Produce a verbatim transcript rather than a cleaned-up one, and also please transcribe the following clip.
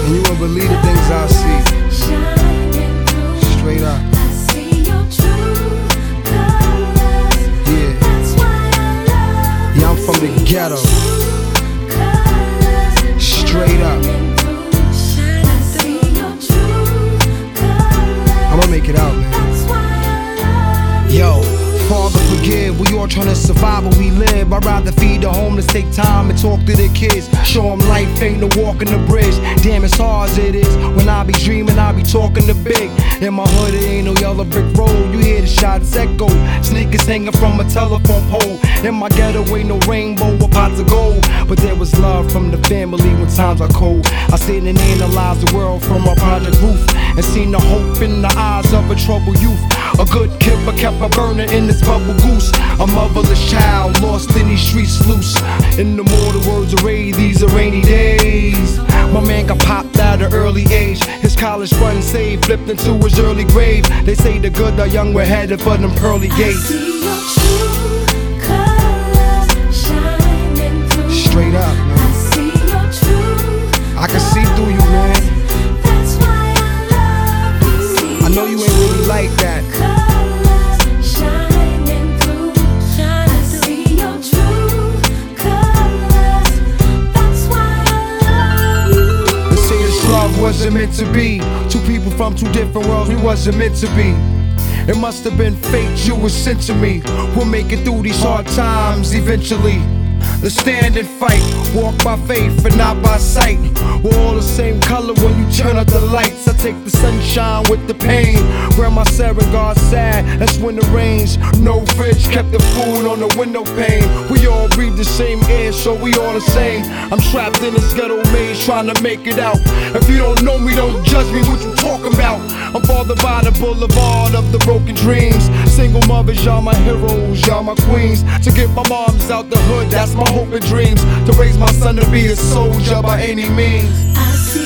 And you won't believe the things I see. Straight up. Yeah. Yeah, I'm from the ghetto. Straight up. I'ma make it out, man. Yo, Father forgive, we all tryna survive where we live. I'd rather feed the homeless, take time and talk to their kids. Show them life ain't no walking the bridge. Damn, it's hard as it is. When I be dreaming, I be talking to big. In my hood, it ain't no yellow brick road. You hear the shots echo, sneakers hanging from a telephone pole. In my ghetto ain't no rainbow or pots of gold, but there was love from the family when times are cold. I sit and analyze the world from a project roof, and seen the hope in the eyes of a troubled youth. A good kid but kept a burner in this bubble goose. A motherless child lost in these streets loose. In the mortal words of Ray, these are rainy days. My man got popped at an early age. His college fund saved flipped into his early grave. They say the good, the young, we're headed for them pearly gates. Straight up, man. I can see through you, man. I know you ain't really like that. They say this love wasn't meant to be. Two people from two different worlds, we wasn't meant to be. It must have been fate you were sent to me. We'll make it through these hard times eventually. Let's stand and fight, walk by faith and not by sight. We're all the same color when you turn up the lights. I take the sunshine with the pain. Grandma said when God's sad, that's when it rains. No fridge, kept the food on the window pane. We all breathe the same air, so we all the same. I'm trapped in this ghetto maze trying to make it out. If you don't know me, don't judge me, what you talking about? I'm bothered by the boulevard of the broken dreams. Single mothers, y'all my heroes, y'all my queens. To get my moms out the hood, that's my hope and dreams. To raise my son to be a soldier by any means. I see